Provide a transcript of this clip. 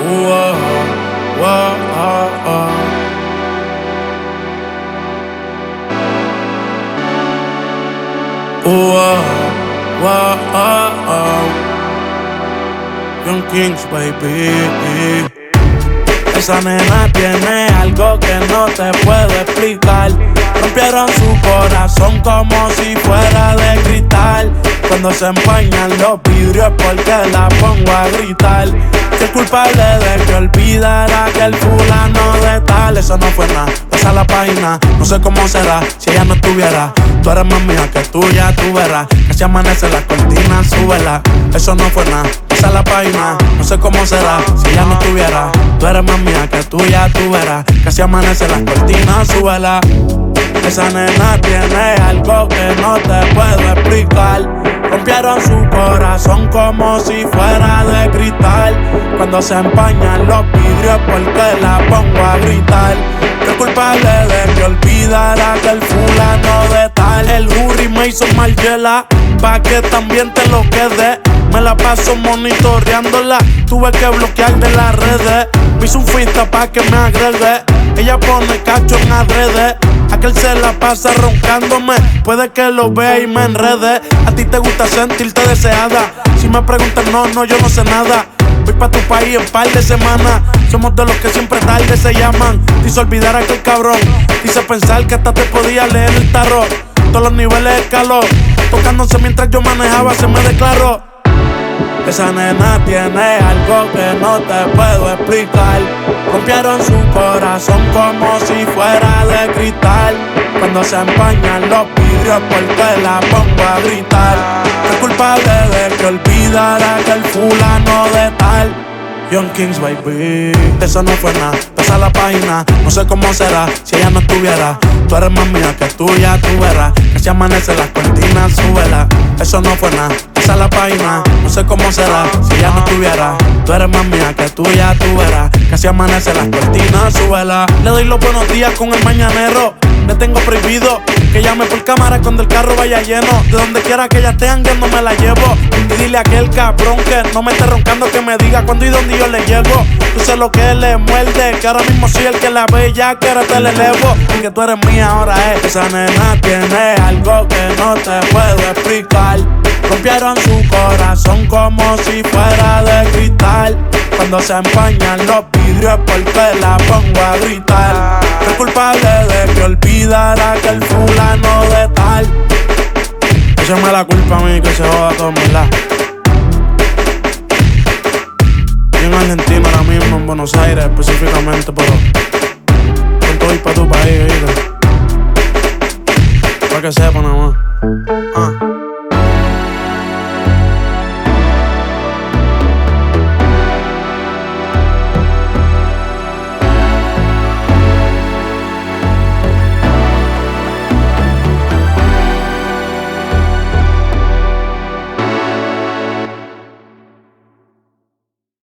Whoa, whoa, oh, oh. Whoa, whoa, oh, oh. Young Kings, baby. Esa nena tiene algo que no te puedo explicar. Rompieron su corazón como si fuera de cristal. Cuando se empañan los vidrios porque la pongo a gritar. Que es culpable de que olvidara que el fulano de tal. Eso no fue nada, pasa la página. No sé cómo será si ella no estuviera. Tú eres más mía que tuya, tú verás. Que si amanece la cortina, súbela. Eso no fue nada, pasa la página. No sé cómo será si ella no estuviera. Tú eres más mía que tuya, tú verás. Que si amanece la cortina, súbela. Esa nena tiene algo que no te puedo explicar. Rompieron su corazón como si fuera de cristal. Cuando se empañan los vidrios porque la pongo a gritar. Que es culpable de que olvidara que el fulano de tal. El jury me hizo Margiela pa' que también te lo quede. Me la paso monitoreándola, tuve que bloquear de las redes. Me hizo un fista pa' que me agregue. Ella pone cacho en adrede. Aquel se la pasa roncándome, puede que lo vea y me enrede. A ti te gusta sentirte deseada. Si me preguntas, no, yo no sé nada. Voy pa' tu país en par de semanas. Somos de los que siempre tarde se llaman. Te hizo olvidar a aquel cabrón. Te hice pensar que hasta te podía leer el tarot. Todos los niveles de calor. Tocándose mientras yo manejaba se me declaró. Esa nena tiene algo que no te puedo explicar. Rompieron su corazón como si fuera de cristal. Cuando se empañan los vidrios porque la pongo a gritar. Es culpable de que olvidara que el fulano de tal. Young Kings, baby. Eso no fue nada, pasa la página. No sé cómo será si ella no estuviera. Tú eres más mía que tuya, tú verás. Que si amanece las cortinas, súbela. Eso no fue nada, pasa la página. No sé cómo será si ella no estuviera. Tú eres más mía que tuya, tú verás. Que si amanece las cortinas, súbela. Le doy los buenos días con el mañanero. Le tengo prohibido que llame por cámara cuando el carro vaya lleno. De donde quiera que ella esté andando me la llevo. Y dile a aquel cabrón que no me esté roncando, que me diga cuándo y dónde yo le llego. Tú sé lo que le muerde, que ahora mismo soy el que la ve ya que ahora te le elevo. Y que tú eres mía ahora es. Esa nena tiene algo que no te puedo explicar. Rompieron su corazón como si fuera de cristal. Cuando se empañan los vidrios porque la pongo a gritar. Es culpable de que olvidara que el fulano de tal. Échame la culpa a mí que se joda todo, ¿verdad? Yo en Argentina ahora mismo, en Buenos Aires específicamente, pero pronto voy pa' tu país, ¿oíste? Pa' que sepan,